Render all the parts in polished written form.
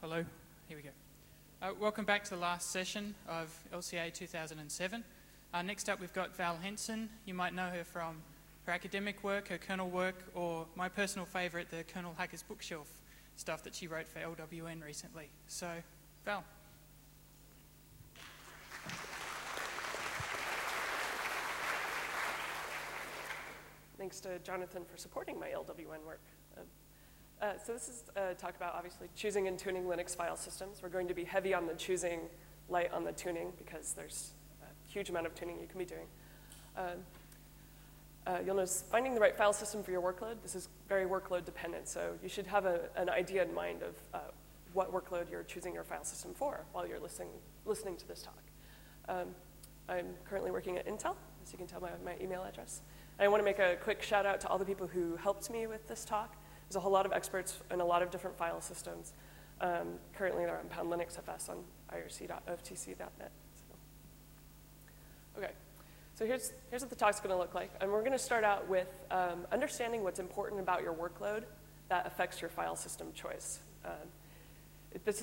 Hello, here we go. Welcome back to the last session of LCA 2007. Next up we've got Val Henson. You might know her from her academic work, her kernel work, or my personal favourite, the Kernel Hackers Bookshelf stuff that she wrote for LWN recently. So, Val. Thanks to Jonathan for supporting my LWN work. So this is a talk about, obviously, choosing and tuning Linux file systems. We're going to be heavy on the choosing, light on the tuning, because there's a huge amount of tuning you can be doing. You'll notice finding the right file system for your workload. This is very workload dependent, so you should have an idea in mind of what workload you're choosing your file system for while you're listening to this talk. I'm currently working at Intel, as you can tell by my email address. And I want to make a quick shout out to all the people who helped me with this talk. There's a whole lot of experts in a lot of different file systems. Currently, they're on Pound Linux FS on irc.oftc.net. Okay, so here's what the talk's going to look like. And we're going to start out with understanding what's important about your workload that affects your file system choice. This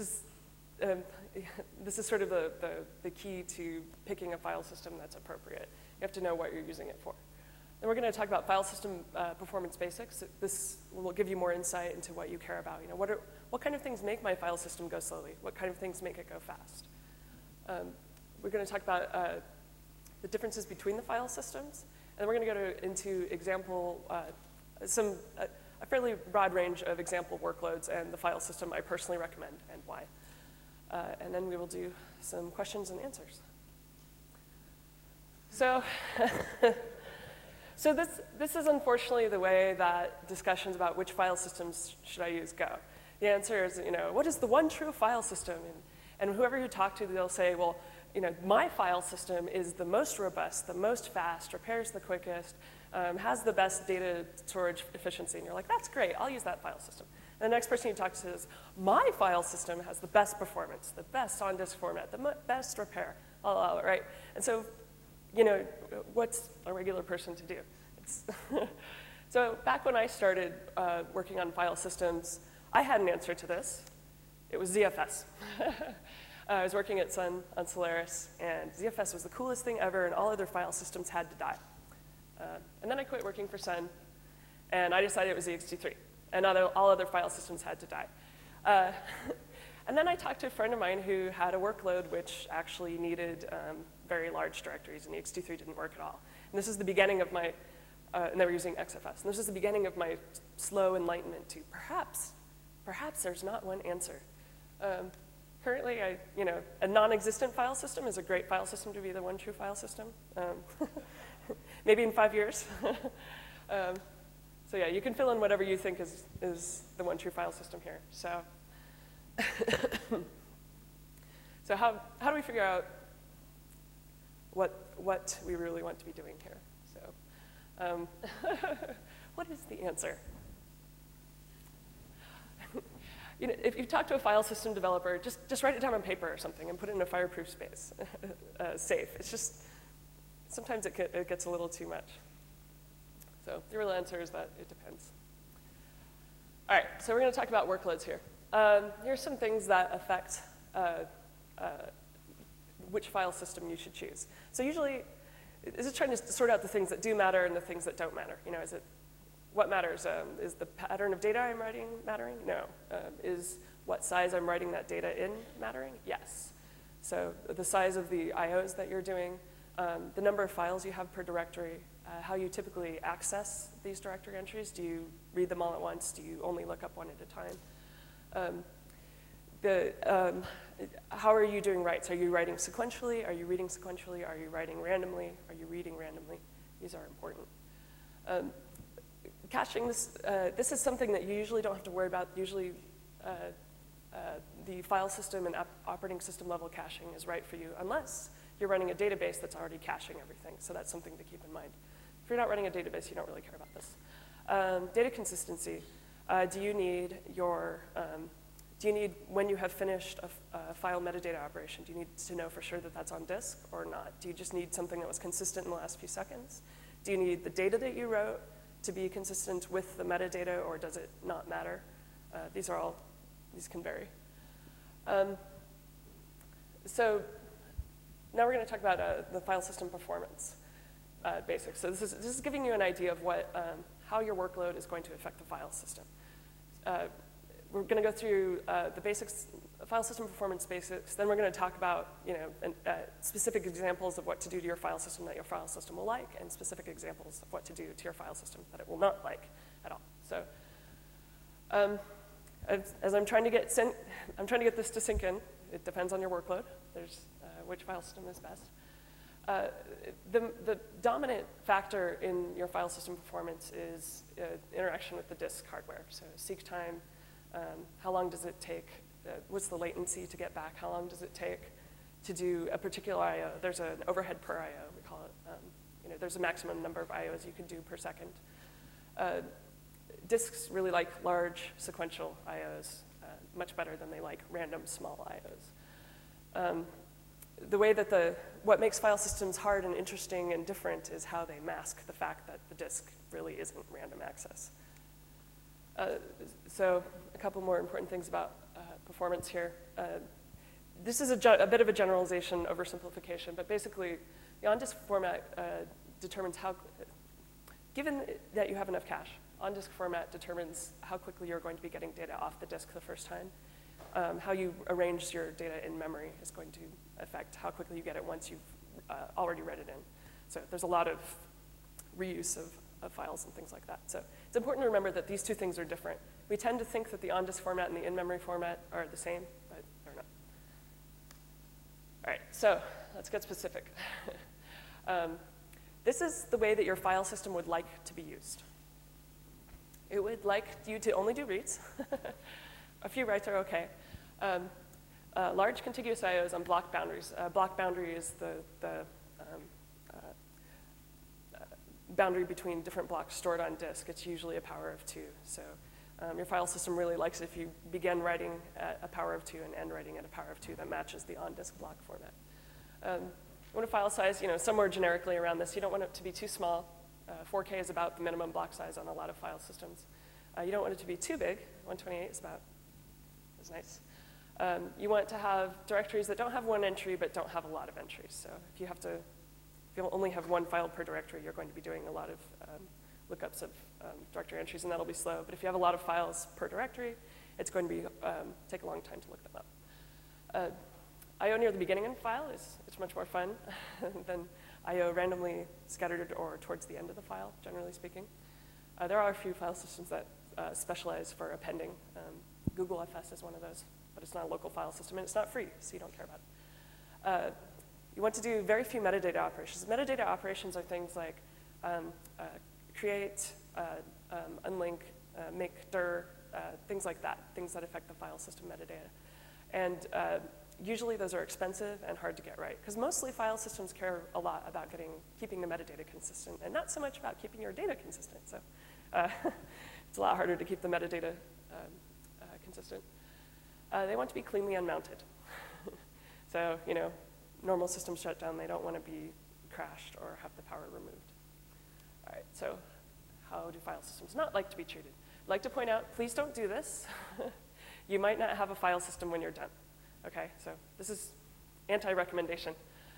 is sort of the key to picking a file system that's appropriate. You have to know what you're using it for. Then we're going to talk about file system performance basics. This will give you more insight into what you care about. You know, what kind of things make my file system go slowly? What kind of things make it go fast? We're going to talk about the differences between the file systems, and then we're going to go into example, a fairly broad range of example workloads and the file system I personally recommend and why. And then we will do some questions and answers. So this is unfortunately the way that discussions about which file systems should I use go. The answer is, what is the one true file system? And whoever you talk to, they'll say, well, my file system is the most robust, the most fast, repairs the quickest, has the best data storage efficiency. And you're like, that's great, I'll use that file system. And the next person you talk to says, my file system has the best performance, the best on-disk format, the best repair, right? And so, what's a regular person to do? So back when I started working on file systems, I had an answer to this. It was ZFS. I was working at Sun on Solaris, and ZFS was the coolest thing ever, and all other file systems had to die. And then I quit working for Sun, and I decided it was ext3, and all other file systems had to die. And then I talked to a friend of mine who had a workload which actually needed very large directories, and ext3 didn't work at all. And this is the beginning of my, and they were using XFS. And this is the beginning of my slow enlightenment to perhaps there's not one answer. Currently, a non-existent file system is a great file system to be the one true file system. Maybe in 5 years. So yeah, you can fill in whatever you think is the one true file system here. So, so how do we figure out what we really want to be doing here? So, what is the answer? If you talk to a file system developer, just write it down on paper or something and put it in a fireproof space, safe. It's just, sometimes it gets a little too much. So the real answer is that it depends. All right, so we're going to talk about workloads here. Here's some things that affect which file system you should choose. So usually, is it trying to sort out the things that do matter and the things that don't matter? What matters? Is the pattern of data I'm writing mattering? No. Is what size I'm writing that data in mattering? Yes. So the size of the IOs that you're doing, the number of files you have per directory, how you typically access these directory entries. Do you read them all at once? Do you only look up one at a time? How are you doing writes? Are you writing sequentially? Are you reading sequentially? Are you writing randomly? Are you reading randomly? These are important. Caching, this is something that you usually don't have to worry about. Usually the file system and operating system level caching is right for you, unless you're running a database that's already caching everything. So that's something to keep in mind. If you're not running a database, you don't really care about this. Data consistency. Do you need when you have finished a file metadata operation, do you need to know for sure that that's on disk or not? Do you just need something that was consistent in the last few seconds? Do you need the data that you wrote to be consistent with the metadata, or does it not matter? These can vary. So now we're going to talk about the file system performance basics. So this is giving you an idea of how your workload is going to affect the file system. We're going to go through the basics, file system performance basics. Then we're going to talk about specific examples of what to do to your file system that your file system will like, and specific examples of what to do to your file system that it will not like at all. So as I'm trying to get this to sink in. It depends on your workload. There's which file system is best. The dominant factor in your file system performance is interaction with the disk hardware. So seek time, how long does it take, what's the latency to get back, how long does it take to do a particular I/O. There's an overhead per I/O, we call it. There's a maximum number of I/Os you can do per second. Disks really like large sequential I/Os much better than they like random small I/Os. The way that what makes file systems hard and interesting and different is how they mask the fact that the disk really isn't random access. So a couple more important things about performance here. This is a bit of a generalization oversimplification, but basically the on-disk format determines given that you have enough cache, on-disk format determines how quickly you're going to be getting data off the disk the first time. How you arrange your data in memory is going to affect how quickly you get it once you've already read it in. So there's a lot of reuse of files and things like that. So it's important to remember that these two things are different. We tend to think that the on-disk format and the in-memory format are the same, but they're not. All right, so let's get specific. This is the way that your file system would like to be used. It would like you to only do reads. A few writes are okay. Large contiguous I/Os on block boundaries. Block boundary is the boundary between different blocks stored on disk. It's usually a power of 2. So your file system really likes it if you begin writing at a power of 2 and end writing at a power of 2 that matches the on-disk block format. You want a file size, somewhere generically around this. You don't want it to be too small. 4K is about the minimum block size on a lot of file systems. You don't want it to be too big. 128 is nice. You want to have directories that don't have one entry but don't have a lot of entries. So if you only have one file per directory, you're going to be doing a lot of lookups of directory entries, and that'll be slow. But if you have a lot of files per directory, it's going to take a long time to look them up. I/O near the beginning of the file it's much more fun than I/O randomly scattered or towards the end of the file, generally speaking. There are a few file systems that specialize for appending. Google FS is one of those, but it's not a local file system, and it's not free, so you don't care about it. You want to do very few metadata operations. Metadata operations are things like create, unlink, make dir, things like that, things that affect the file system metadata. And usually those are expensive and hard to get right, because mostly file systems care a lot about keeping the metadata consistent, and not so much about keeping your data consistent. So it's a lot harder to keep the metadata consistent. They want to be cleanly unmounted. So, normal systems shut down, they don't want to be crashed or have the power removed. All right, so how do file systems not like to be treated? I'd like to point out, please don't do this. You might not have a file system when you're done. Okay, so this is anti-recommendation.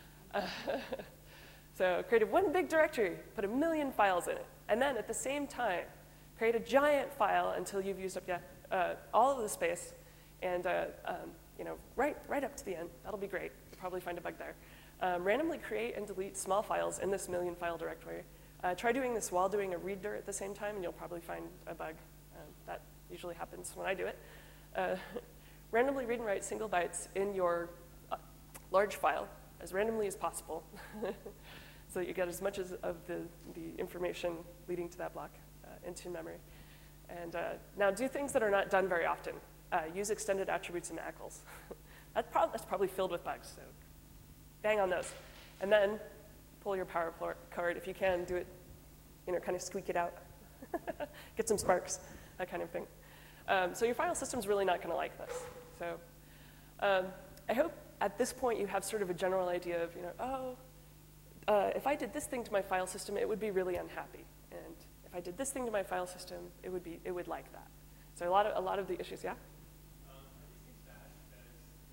So create one big directory, put 1 million files in it, and then at the same time, create a giant file until you've used up all of the space, and right up to the end. That'll be great. You'll probably find a bug there. Randomly create and delete small files in this 1 million file directory. Try doing this while doing a read dir at the same time, and you'll probably find a bug. That usually happens when I do it. Randomly read and write single bytes in your large file as randomly as possible so that you get as much of the information leading to that block into memory. And now do things that are not done very often. Use extended attributes and ACLs. That's probably filled with bugs, so bang on those. And then pull your power card. If you can, do it, kind of squeak it out. Get some sparks, that kind of thing. So your file system's really not going to like this. So I hope at this point you have sort of a general idea of, if I did this thing to my file system, it would be really unhappy. And if I did this thing to my file system, it would like that. So a lot of the issues, yeah? Are these things bad? That is,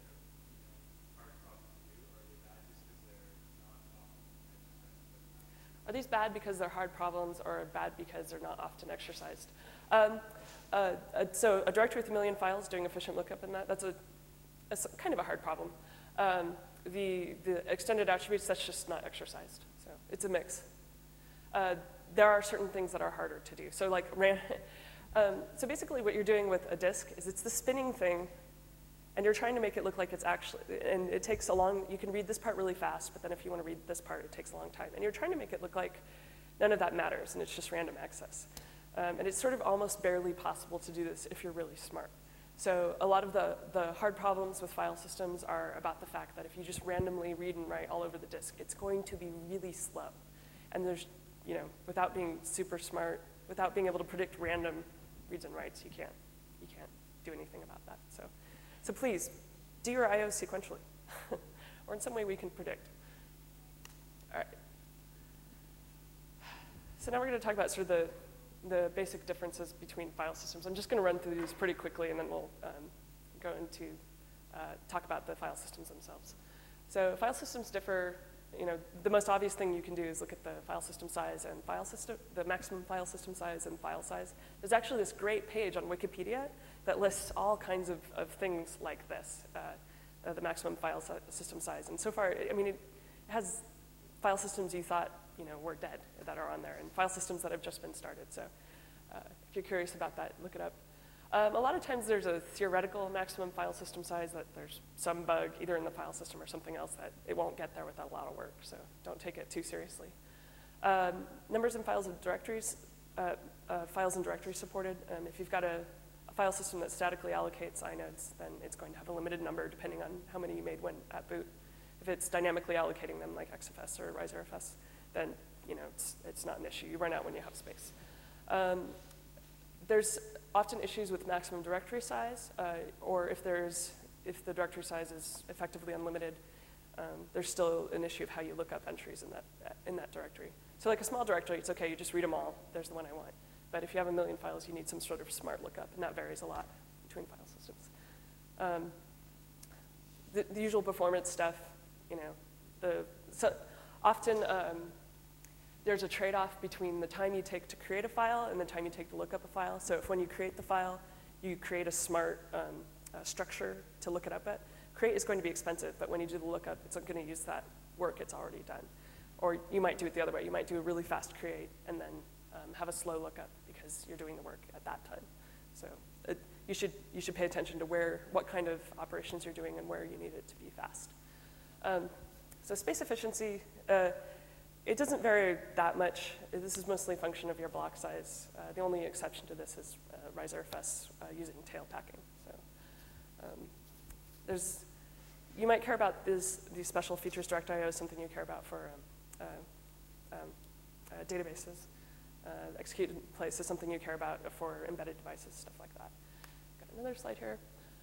these bad because they're hard problems or bad because they're not often exercised? So a directory with 1 million files doing efficient lookup in that's kind of a hard problem. The extended attributes, that's just not exercised. So it's a mix. There are certain things that are harder to do. So like, so basically what you're doing with a disk is it's the spinning thing, and you're trying to make it look like it's actually, and it takes a long, you can read this part really fast, but then if you want to read this part, it takes a long time. And you're trying to make it look like none of that matters, and it's just random access. And it's sort of almost barely possible to do this if you're really smart. So a lot of the hard problems with file systems are about the fact that if you just randomly read and write all over the disk, it's going to be really slow. And there's, without being super smart, without being able to predict random reads and writes, you can't do anything about that. So please, do your I/O sequentially, or in some way we can predict. All right. So now we're going to talk about sort of the basic differences between file systems. I'm just going to run through these pretty quickly, and then we'll go into talk about the file systems themselves. So file systems differ. The most obvious thing you can do is look at the file system size and the maximum file system size and file size. There's actually this great page on Wikipedia that lists all kinds of things like this, the maximum file system size. And so far, it has file systems you thought were dead that are on there, and file systems that have just been started. So if you're curious about that, look it up. A lot of times there's a theoretical maximum file system size that there's some bug either in the file system or something else that it won't get there without a lot of work, so don't take it too seriously. Numbers and files and directories, supported. If you've got a file system that statically allocates inodes, then it's going to have a limited number depending on how many you made when at boot. If it's dynamically allocating them like XFS or RiserFS, then it's not an issue. You run out when you have space. There's often issues with maximum directory size, or if the directory size is effectively unlimited, there's still an issue of how you look up entries in that directory. So like a small directory, it's okay, you just read them all, there's the one I want. But if you have 1 million files, you need some sort of smart lookup, and that varies a lot between file systems. The usual performance stuff, often there's a trade-off between the time you take to create a file and the time you take to look up a file. So if when you create the file, you create a smart structure to look it up at, create is going to be expensive, but when you do the lookup, it's going to use that work it's already done. Or you might do it the other way. You might do a really fast create and then have a slow lookup because you're doing the work at that time. So you should pay attention to what kind of operations you're doing and where you need it to be fast. So space efficiency, it doesn't vary that much. This is mostly a function of your block size. The only exception to this is RiserFS using tail packing. So you might care about these special features. Direct I/O is something you care about for databases. Execute in place is something you care about for embedded devices, stuff like that. Got another slide here.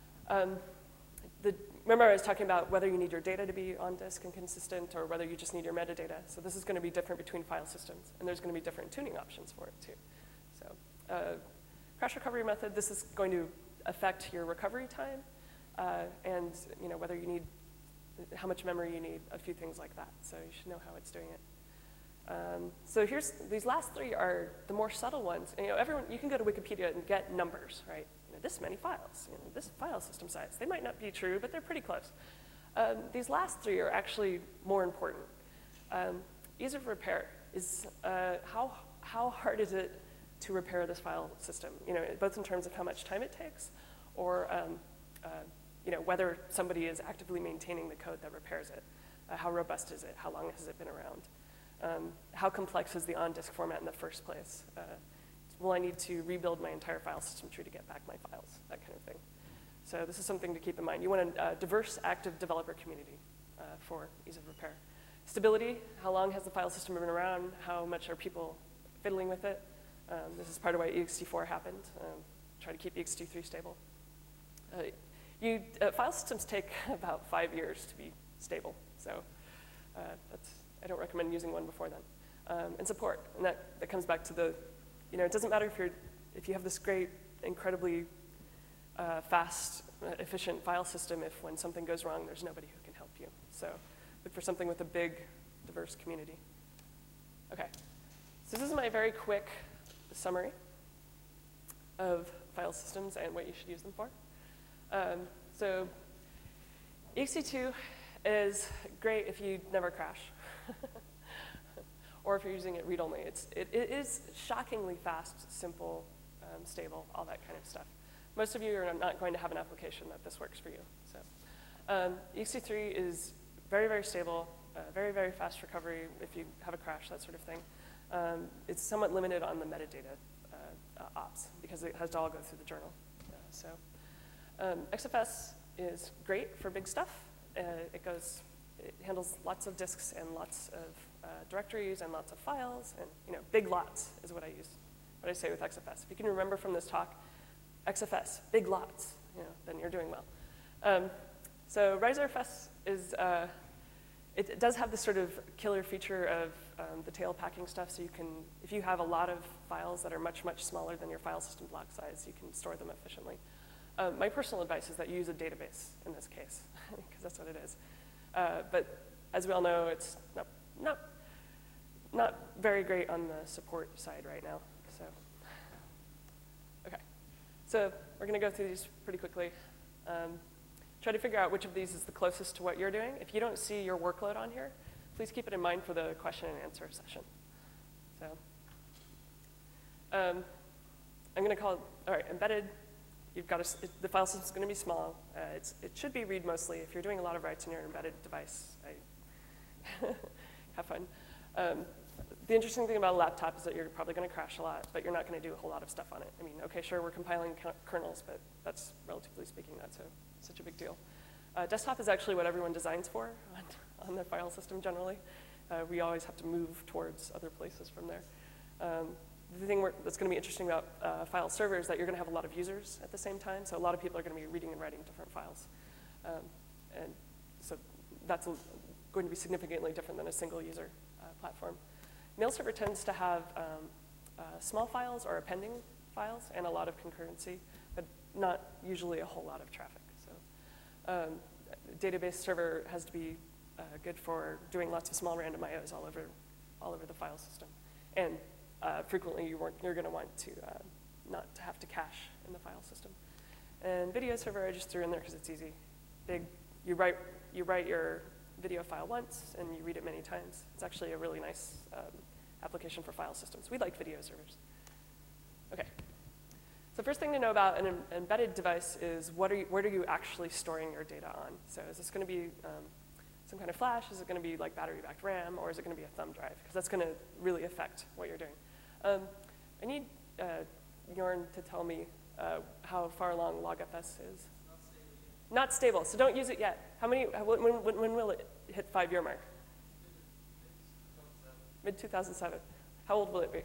Remember I was talking about whether you need your data to be on disk and consistent or whether you just need your metadata. So this is going to be different between file systems, and there's going to be different tuning options for it too. So crash recovery method, this is going to affect your recovery time and whether you need, how much memory you need, a few things like that. So you should know how it's doing it. So these last three are the more subtle ones. And, you can go to Wikipedia and get numbers, right? This many files, this file system size. They might not be true, but they're pretty close. These last three are actually more important. Ease of repair is how hard is it to repair this file system? Both in terms of how much time it takes, or whether somebody is actively maintaining the code that repairs it. How robust is it? How long has it been around? How complex is the on-disk format in the first place? Will I need to rebuild my entire file system tree to get back my files? That kind of thing. So this is something to keep in mind. You want a diverse, active developer community for ease of repair. Stability, how long has the file system been around? How much are people fiddling with it? This is part of why ext4 happened. Try to keep ext3 stable. File systems take about 5 years to be stable. So I don't recommend using one before then. And support, and that comes back to it doesn't matter if you have this great, incredibly fast, efficient file system if when something goes wrong, there's nobody who can help you. So look for something with a big, diverse community. Okay, so this is my very quick summary of file systems and what you should use them for. So ext2 is great if you never crash, or if you're using it read-only. It is shockingly fast, simple, stable, all that kind of stuff. Most of you are not going to have an application that this works for you. So ext3 is very, very stable, very, very fast recovery if you have a crash, that sort of thing. It's somewhat limited on the metadata ops because it has to all go through the journal. XFS is great for big stuff. It handles lots of disks and lots of directories and lots of files, and big lots is what I say with XFS. If you can remember from this talk, XFS, big lots, then you're doing well. So RiserFS is, it does have this sort of killer feature of the tail packing stuff, so you can, if you have a lot of files that are much, much smaller than your file system block size, you can store them efficiently. My personal advice is that you use a database in this case, because that's what it is. But as we all know, it's not very great on the support side right now. So, okay. So we're going to go through these pretty quickly. Try to figure out which of these is the closest to what you're doing. If you don't see your workload on here, please keep it in mind for the question and answer session. So I'm going to call it, all right, embedded. You've got the file system is going to be small. It should be read mostly. If you're doing a lot of writes in your embedded device, have fun. The interesting thing about a laptop is that you're probably going to crash a lot, but you're not going to do a whole lot of stuff on it. I mean, okay, sure, we're compiling kernels, but that's, relatively speaking, not such a big deal. Desktop is actually what everyone designs for on their file system generally. We always have to move towards other places from there. The thing that's going to be interesting about file server is that you're going to have a lot of users at the same time, so a lot of people are going to be reading and writing different files. And so that's going to be significantly different than a single user platform. Mail server tends to have small files or appending files and a lot of concurrency, but not usually a whole lot of traffic. So database server has to be good for doing lots of small random IOs all over the file system. And frequently you're going to want to not to have to cache in the file system. And video server I just threw in there because it's easy. You write your video file once and you read it many times. It's actually a really nice application for file systems. We like video servers. Okay. So first thing to know about an embedded device is what are you actually storing your data on? So is this going to be some kind of flash? Is it going to be like battery-backed RAM? Or is it going to be a thumb drive? Because that's going to really affect what you're doing. I need Jorn to tell me how far along logfs is. Not stable, so don't use it yet. When will it hit 5-year mark? Mid-2007. How old will it be?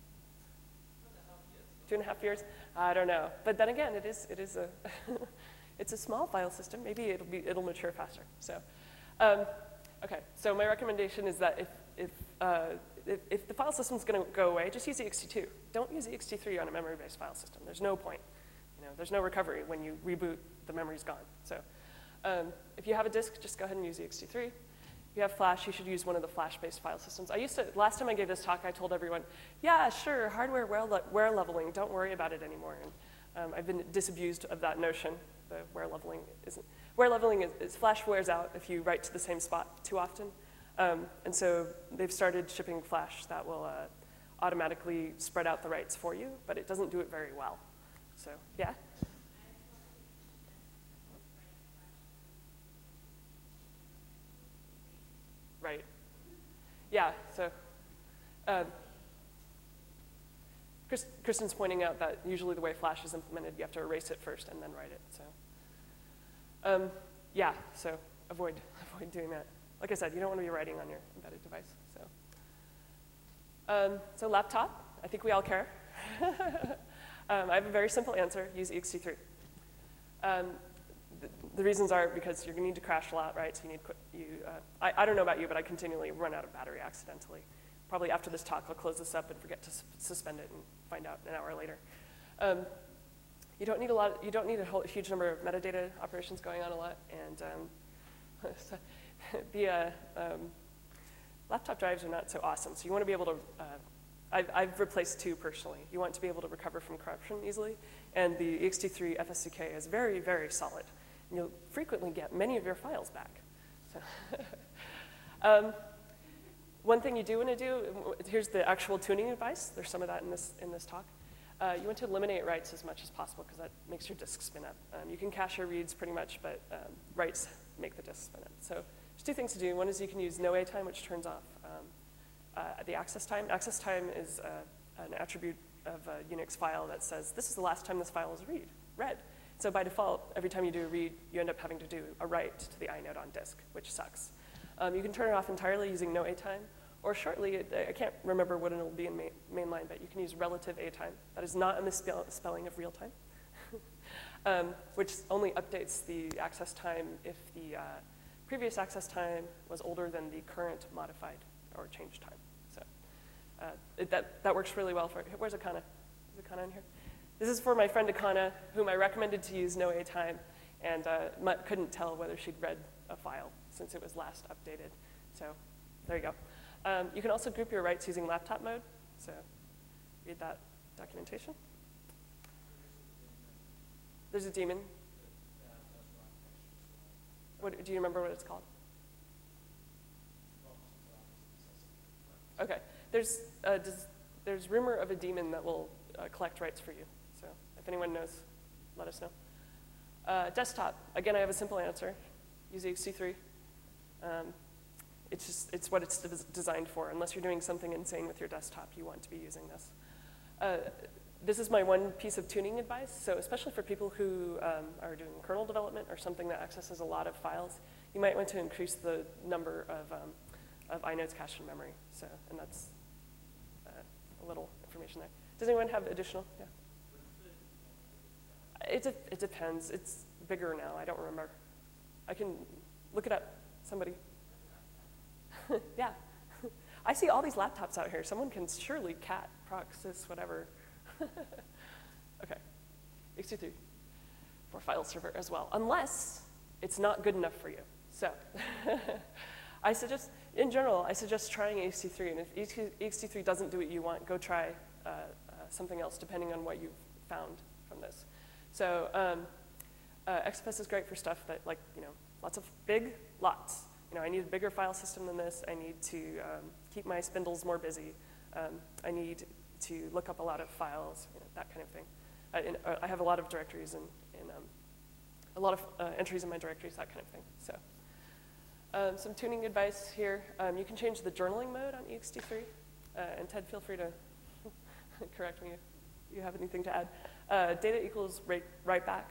2.5 years? I don't know. But then again, it is a it's a small file system. Maybe it'll mature faster. So, okay. So my recommendation is that if the file system's going to go away, just use ext2. Don't use ext3 on a memory-based file system. There's no point. There's no recovery when you reboot. The memory's gone. So, if you have a disk, just go ahead and use ext3. If you have flash, you should use one of the flash-based file systems. Last time I gave this talk, I told everyone, yeah, sure, hardware wear leveling, don't worry about it anymore. And I've been disabused of that notion. The wear leveling isn't. Wear leveling is flash wears out if you write to the same spot too often. And so they've started shipping flash that will automatically spread out the writes for you, but it doesn't do it very well. So, yeah? Right. Yeah, so Kristen's pointing out that usually the way Flash is implemented, you have to erase it first and then write it. So, yeah, so avoid doing that. Like I said, you don't want to be writing on your embedded device. So laptop, I think we all care. I have a very simple answer, use ext3. The reasons are because you're going to need to crash a lot, right? So I don't know about you, but I continually run out of battery accidentally. Probably after this talk, I'll close this up and forget to suspend it and find out an hour later. You don't need a huge number of metadata operations going on a lot, and Laptop drives are not so awesome, so you want to be able to, I've replaced 2 personally. You want to be able to recover from corruption easily, and the ext3 FSCK is very, very solid. And you'll frequently get many of your files back. So, one thing you do want to do, here's the actual tuning advice. There's some of that in this talk. You want to eliminate writes as much as possible because that makes your disk spin up. You can cache your reads pretty much, but writes make the disk spin up. So there's 2 things to do. One is you can use no A time, which turns off the access time. Access time is an attribute of a Unix file that says, this is the last time this file was read. So by default, every time you do a read, you end up having to do a write to the inode on disk, which sucks. You can turn it off entirely using no A time, or shortly, I can't remember what it'll be in mainline, but you can use relative A time. That is not a misspelling of real time, which only updates the access time if the previous access time was older than the current modified or changed time. So that works really well for, where's Akana? Is Akana in here? This is for my friend Akana, whom I recommended to use no A time, and couldn't tell whether she'd read a file since it was last updated. So there you go. You can also group your writes using laptop mode. So read that documentation. There's a daemon. What, do you remember what it's called? Okay. There's rumor of a daemon that will collect writes for you. So if anyone knows, let us know. Desktop. Again, I have a simple answer. Use ext3. It's what it's designed for. Unless you're doing something insane with your desktop, you want to be using this. This is my one piece of tuning advice. So especially for people who are doing kernel development or something that accesses a lot of files, you might want to increase the number of inodes cached in memory. So, and that's a little information there. Does anyone have additional? Yeah. It depends. It's bigger now. I don't remember. I can look it up. Somebody. Yeah. I see all these laptops out here. Someone can surely cat, proc, sys, whatever. Okay. ext3 for file server as well, unless it's not good enough for you. So I suggest, in general, I suggest trying ext3. And if ext3 doesn't do what you want, go try something else, depending on what you've found from this. So XFS is great for stuff that, like, lots of big lots. I need a bigger file system than this. I need to keep my spindles more busy. I need to look up a lot of files, that kind of thing. I have a lot of directories and a lot of entries in my directories, that kind of thing. So some tuning advice here. You can change the journaling mode on ext3. And Ted, feel free to correct me if you have anything to add. Data equals write back.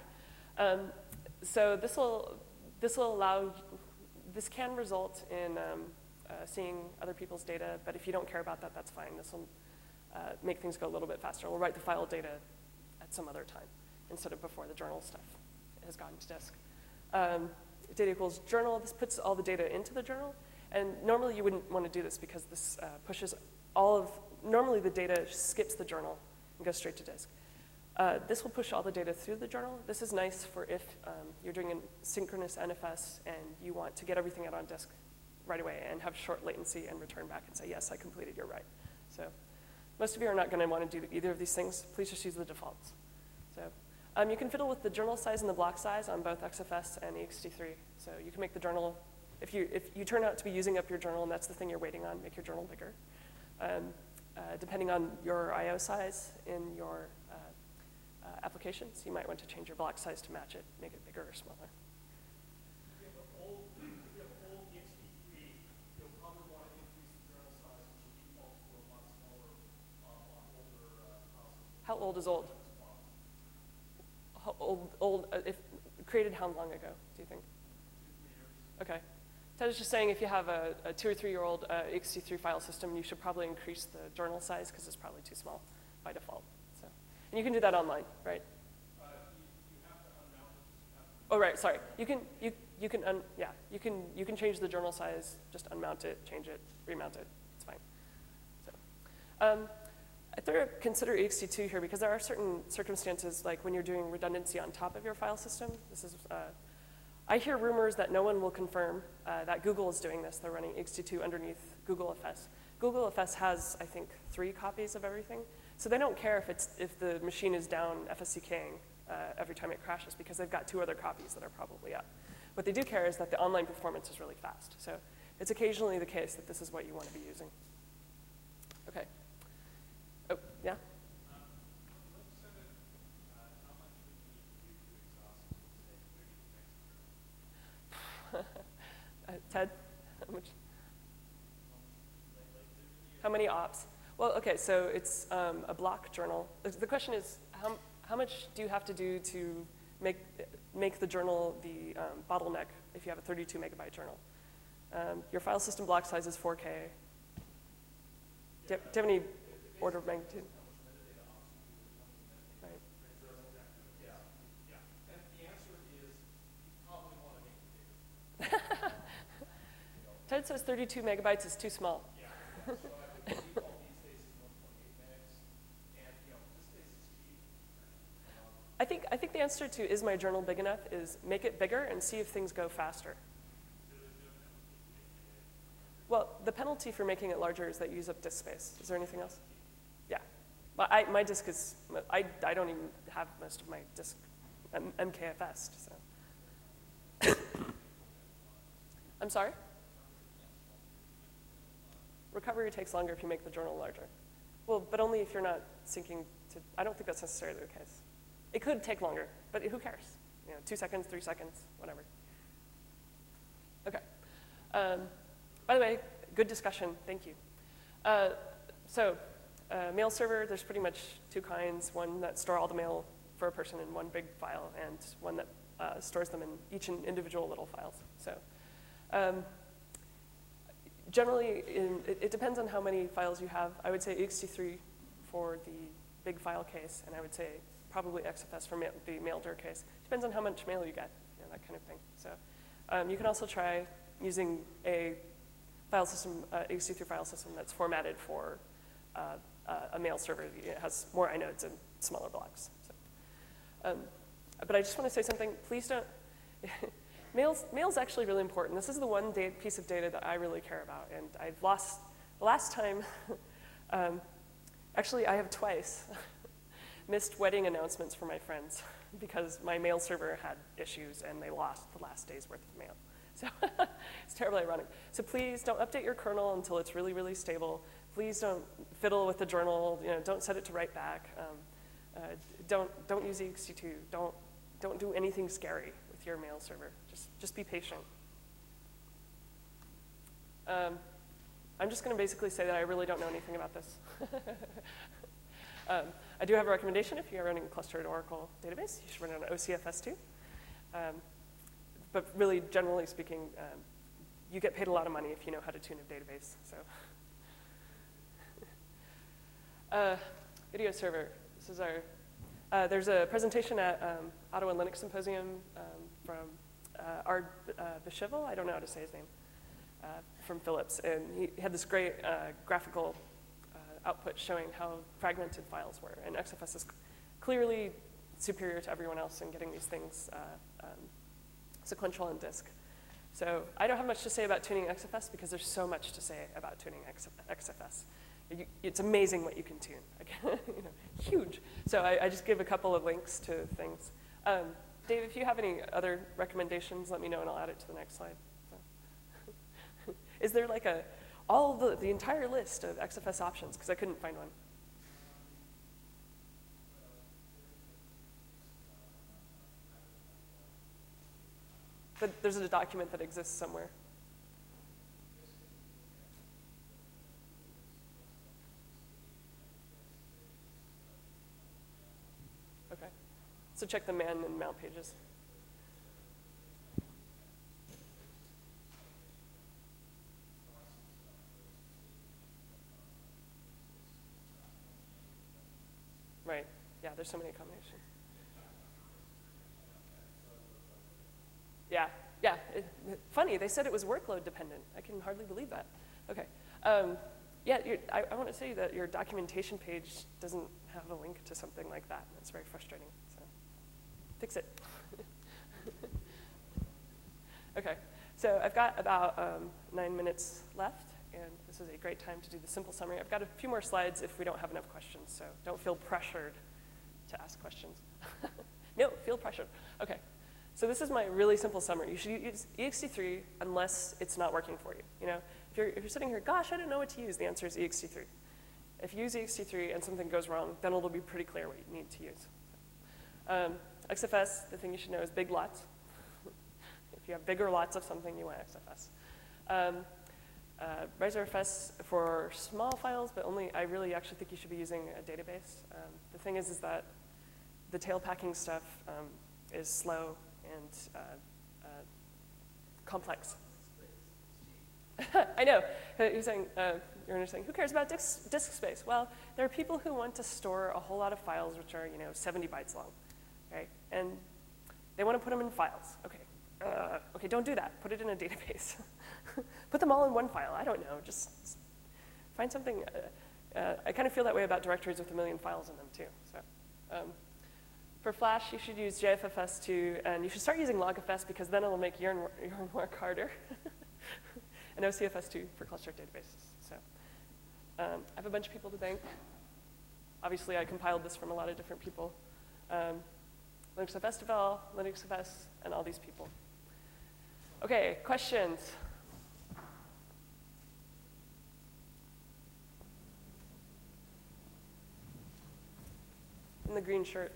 So this will allow. This can result in seeing other people's data, but if you don't care about that, that's fine. This will make things go a little bit faster. We'll write the file data at some other time instead of before the journal stuff has gotten to disk. Data equals journal. This puts all the data into the journal. And normally you wouldn't want to do this because this pushes normally the data skips the journal and goes straight to disk. This will push all the data through the journal. This is nice for if you're doing a synchronous NFS and you want to get everything out on disk right away and have short latency and return back and say, yes, I completed your write. So most of you are not going to want to do either of these things. Please just use the defaults. So you can fiddle with the journal size and the block size on both XFS and ext3. So you can make the journal, if you turn out to be using up your journal and that's the thing you're waiting on, make your journal bigger. Depending on your I/O size in your applications, you might want to change your block size to match it, make it bigger or smaller. If you have an old ext3, you'll probably want to increase the journal size, which will default to a lot smaller on older files. How old is old? If created how long ago, do you think? 2-3 years. Okay. Ted is just saying if you have a 2 or 3 year old ext3 file system, you should probably increase the journal size because it's probably too small by default. So, and you can do that online, right? You have to unmount it. Oh, right. Sorry. You can change the journal size, just unmount it, change it, remount it. It's fine. So, I thought I'd consider ext2 here because there are certain circumstances, like when you're doing redundancy on top of your file system. This is I hear rumors that no one will confirm that Google is doing this. They're running ext2 underneath Google FS. Google FS has, I think, 3 copies of everything. So they don't care if the machine is down FSCKing every time it crashes because they've got 2 other copies that are probably up. What they do care is that the online performance is really fast. So it's occasionally the case that this is what you want to be using. Okay. Oh, yeah? Ted, how many ops? Well, okay, so it's a block journal. The question is, how much do you have to do to make the journal the bottleneck if you have a 32 megabyte journal? Your file system block size is 4K. Do you have any order of magnitude? Right. And the answer is you probably want to make it bigger. Ted says 32 megabytes is too small. Yeah. So I think the default these days is 128 megs, and this space is cheap. I think the answer to is my journal big enough is make it bigger and see if things go faster. Well, the penalty for making it larger is that you use up disk space. Is there anything else? Yeah. My disk is, I don't even have most of my disk MKFS, so. I'm sorry? Recovery takes longer if you make the journal larger. Well, but only if you're not syncing to, I don't think that's necessarily the case. It could take longer, but who cares? 2 seconds, 3 seconds, whatever. Okay. By the way, good discussion, thank you. Mail server, there's pretty much 2 kinds, one that store all the mail for a person in one big file and one that stores them in each individual little files. So generally, it depends on how many files you have. I would say ext3 for the big file case, and I would say probably XFS for the mail dir case. Depends on how much mail you get, that kind of thing. So you can also try using a file system, ext3 file system that's formatted for a mail server. It has more inodes and smaller blocks. So, but I just want to say something. Please don't. Mail's actually really important. This is the one piece of data that I really care about, and I've lost the last time. Actually, I have twice missed wedding announcements for my friends because my mail server had issues and they lost the last day's worth of mail. So it's terribly ironic. So please don't update your kernel until it's really, really stable. Please don't fiddle with the journal. Don't set it to write back. Don't use ext2. Don't do anything scary with your mail server. Just be patient. I'm just going to basically say that I really don't know anything about this. I do have a recommendation. If you're running a clustered Oracle database, you should run it on OCFS2. But really, generally speaking, you get paid a lot of money if you know how to tune a database. So, video server. This is our. There's a presentation at Ottawa Linux Symposium from Ard Bishivel. I don't know how to say his name. From Philips, and he had this great graphical output showing how fragmented files were, and XFS is clearly superior to everyone else in getting these things sequential on disk. So I don't have much to say about tuning XFS because there's so much to say about tuning XFS. It's amazing what you can tune, huge. So I just give a couple of links to things. Dave, if you have any other recommendations, let me know and I'll add it to the next slide. So. Is there like the entire list of XFS options? Because I couldn't find one. But there's a document that exists somewhere. Okay. So check the man and mount pages. Right. Yeah, there's so many combinations. Yeah. Funny, they said it was workload dependent. I can hardly believe that. Okay. Yeah, I want to say that your documentation page doesn't have a link to something like that. It's very frustrating. So fix it. Okay, so I've got about 9 minutes left, and this is a great time to do the simple summary. I've got a few more slides if we don't have enough questions, so don't feel pressured to ask questions. No, feel pressured. Okay, so this is my really simple summary. You should use ext3 unless it's not working for you. You know, if you're sitting here, gosh, I don't know what to use, the answer is ext3. If you use ext3 and something goes wrong, then it'll be pretty clear what you need to use. XFS, the thing you should know is big lots. If you have bigger lots of something, you want XFS. RiserFS for small files, but only, I really actually think you should be using a database. The thing is that the tail packing stuff is slow and complex. I know. You're saying, who cares about disk space? Well, there are people who want to store a whole lot of files which are, 70 bytes long, right? And they want to put them in files. Okay. Okay, don't do that. Put it in a database. Put them all in one file. I don't know. Just find something. I kind of feel that way about directories with 1 million files in them, too. So, for Flash, you should use JFFS too, and you should start using logfs because then it'll make Yarn work harder. And OCFS too for clustered databases. So, I have a bunch of people to thank. Obviously, I compiled this from a lot of different people. LinuxFS Devel, LinuxFS, and all these people. Okay, questions? In the green shirt.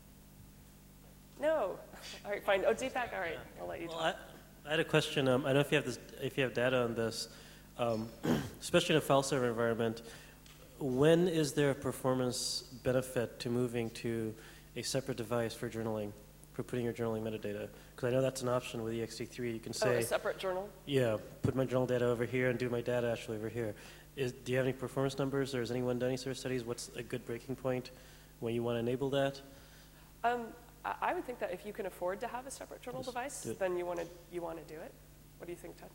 No. All right, fine. Oh, Deepak, all right. I'll let you talk. I had a question. I don't know if you have data on this, especially in a file server environment. When is there a performance benefit to moving to a separate device for journaling, for putting your journaling metadata? Because I know that's an option with ext3. You can say, a separate journal? Yeah, put my journal data over here and do my data actually over here. Do you have any performance numbers, or has anyone done any sort of studies? What's a good breaking point when you want to enable that? I would think that if you can afford to have a separate journal device, then you want to do it. What do you think, Ted?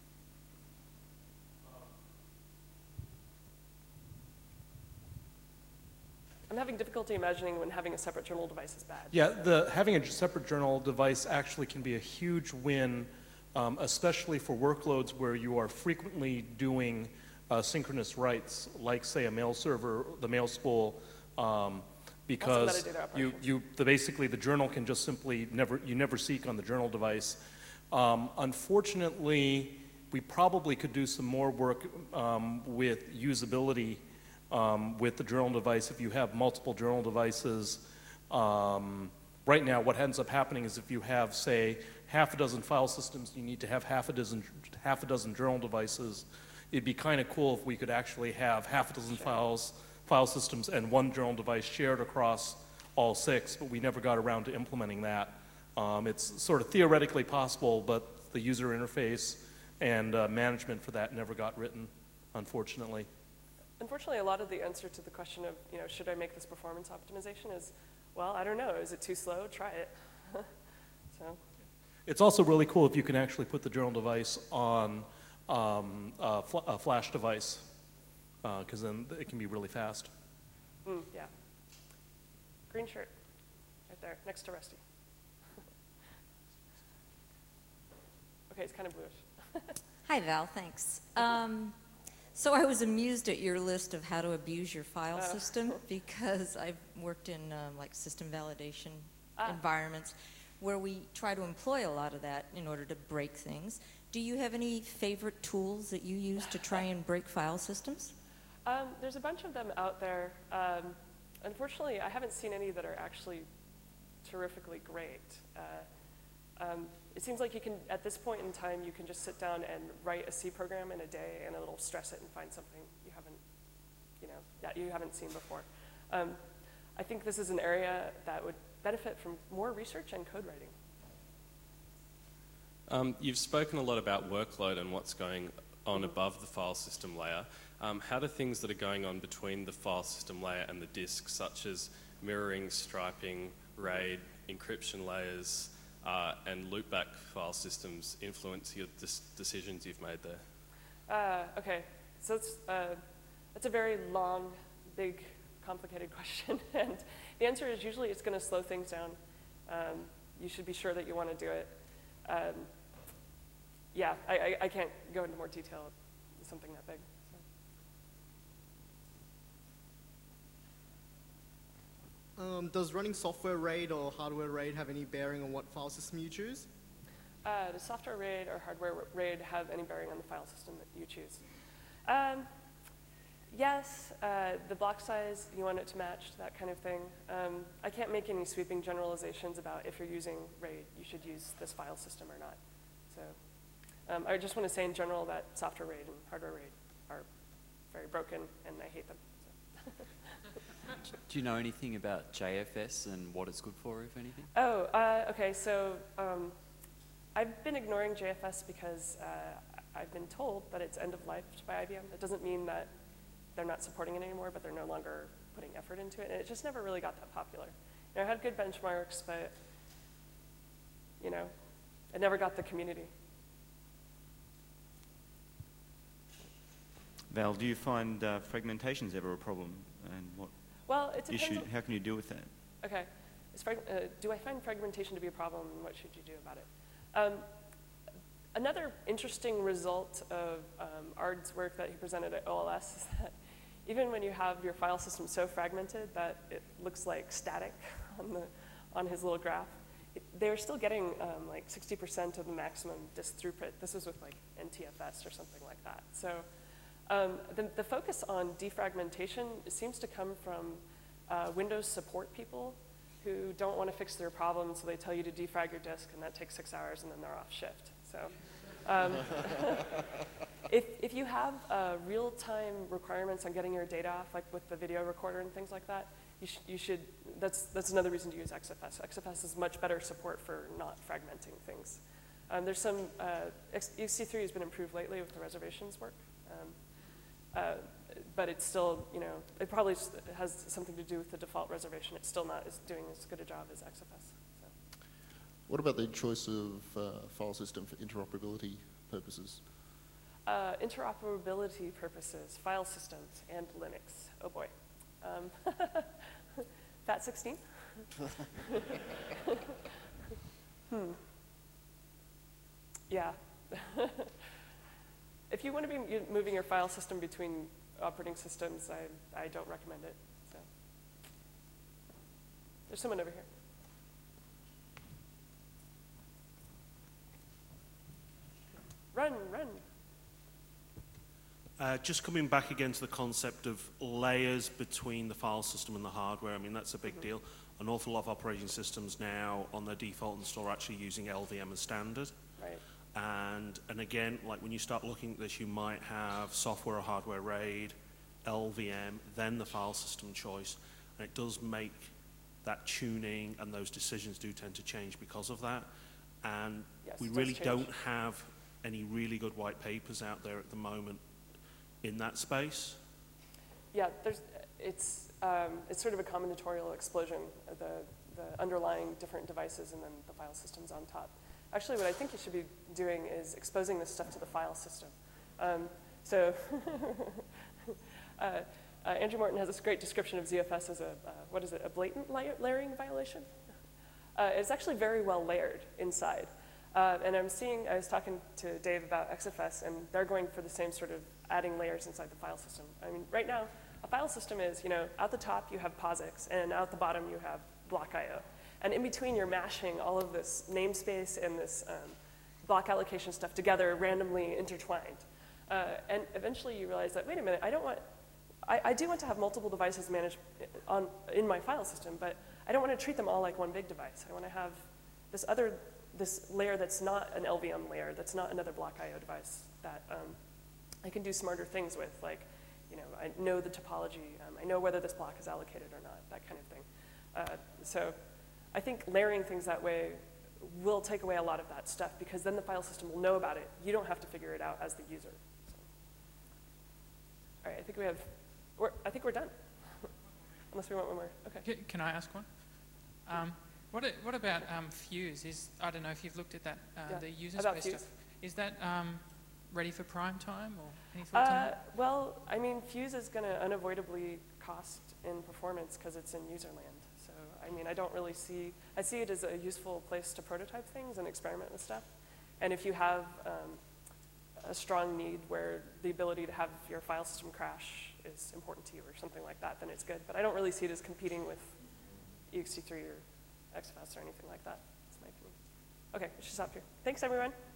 I'm having difficulty imagining when having a separate journal device is bad. Yeah, having a separate journal device actually can be a huge win, especially for workloads where you are frequently doing synchronous writes, like say a mail server, the mail spool, because basically the journal can just simply never seek on the journal device. Unfortunately, we probably could do some more work with usability with the journal device if you have multiple journal devices. Right now, what ends up happening is if you have, say, half a dozen file systems, you need to have half a dozen journal devices. It'd be kind of cool if we could actually have half a dozen file systems and one journal device shared across all 6, but we never got around to implementing that. It's sort of theoretically possible, but the user interface and management for that never got written, unfortunately. Unfortunately, a lot of the answer to the question of, should I make this performance optimization is, well, I don't know. Is it too slow? Try it. So. It's also really cool if you can actually put the journal device on a flash device, because then it can be really fast. Yeah. Green shirt, right there, next to Rusty. Okay, it's kind of bluish. Hi, Val, thanks. So I was amused at your list of how to abuse your file system, because I've worked in like system validation environments where we try to employ a lot of that in order to break things. Do you have any favorite tools that you use to try and break file systems? There's a bunch of them out there. Unfortunately, I haven't seen any that are actually terrifically great. It seems like you can, at this point in time, you can just sit down and write a C program in a day, and it'll stress it and find something you haven't seen before. I think this is an area that would benefit from more research and code writing. You've spoken a lot about workload and what's going on above the file system layer. How do things that are going on between the file system layer and the disk, such as mirroring, striping, RAID, encryption layers, and loopback file systems influence your decisions you've made there? Okay, so that's a very long, big, complicated question, and the answer is usually it's going to slow things down. You should be sure that you want to do it. yeah, I can't go into more detail with something that big. So. Does running software RAID or hardware RAID have any bearing on what file system you choose? Does software RAID or hardware RAID have any bearing on the file system that you choose? Yes, the block size, you want it to match, that kind of thing. I can't make any sweeping generalizations about if you're using RAID, you should use this file system or not. So I just want to say in general that software RAID and hardware RAID are very broken, and I hate them. So. Do you know anything about JFS and what it's good for, if anything? Oh, okay, so I've been ignoring JFS because I've been told that it's end of life by IBM. It doesn't mean that they're not supporting it anymore, but they're no longer putting effort into it. And it just never really got that popular. You know, I had good benchmarks, but, you know, it never got the community. Val, do you find fragmentation is ever a problem? And what Well, it depends issue, on, how can you deal with that? okay. Do I find fragmentation to be a problem, and what should you do about it? Another interesting result of Ard's work that he presented at OLS is that even when you have your file system so fragmented that it looks like static on his little graph, they're still getting like 60% of the maximum disk throughput. This is with like NTFS or something like that. So the focus on defragmentation seems to come from Windows support people who don't want to fix their problem, so they tell you to defrag your disk, and that takes 6 hours, and then they're off shift. So if you have real-time requirements on getting your data off, like with the video recorder and things like that, you should, that's another reason to use XFS. XFS is much better support for not fragmenting things. There's some, EC3 has been improved lately with the reservations work. But it's still, you know, it probably has something to do with the default reservation. It's still not doing as good a job as XFS. So. What about the choice of file system for interoperability purposes? Interoperability purposes, file systems, and Linux. Oh boy. FAT16? Yeah. If you want to be moving your file system between operating systems, I don't recommend it. So. There's someone over here. Run, run. Just coming back again to the concept of layers between the file system and the hardware, I mean, that's a big deal. An awful lot of operating systems now on their default install are actually using LVM as standard. Right. And again, like when you start looking at this, you might have software or hardware RAID, LVM, then the file system choice. And it does make that tuning and those decisions do tend to change because of that. And yes, we really don't have any really good white papers out there at the moment in that space. Yeah, it's sort of a combinatorial explosion, the underlying different devices and then the file systems on top. Actually, what I think you should be doing is exposing this stuff to the file system. Andrew Morton has this great description of ZFS as a blatant layering violation? It's actually very well layered inside. And I was talking to Dave about XFS, and they're going for the same sort of adding layers inside the file system. I mean, right now, a file system is, you know, at the top you have POSIX, and out the bottom you have block IO. And in between, you're mashing all of this namespace and this block allocation stuff together, randomly intertwined. And eventually you realize that, wait a minute, I do want to have multiple devices managed in my file system, but I don't want to treat them all like one big device. I want to have this layer that's not an LVM layer, that's not another block IO device that I can do smarter things with, like, you know, I know the topology, I know whether this block is allocated or not, that kind of thing. So I think layering things that way will take away a lot of that stuff, because then the file system will know about it. You don't have to figure it out as the user. So. All right, I think we're done. Unless we want one more. Okay. Can I ask one? What about Fuse? I don't know if you've looked at that, the user space stuff. Is that ready for prime time, or any thoughts on that? Well, I mean, Fuse is going to unavoidably cost in performance because it's in user land. I mean, I don't really see it as a useful place to prototype things and experiment with stuff. And if you have a strong need where the ability to have your file system crash is important to you or something like that, then it's good. But I don't really see it as competing with ext3 or XFS or anything like that. That's my opinion. Okay, we should stop here. Thanks, everyone.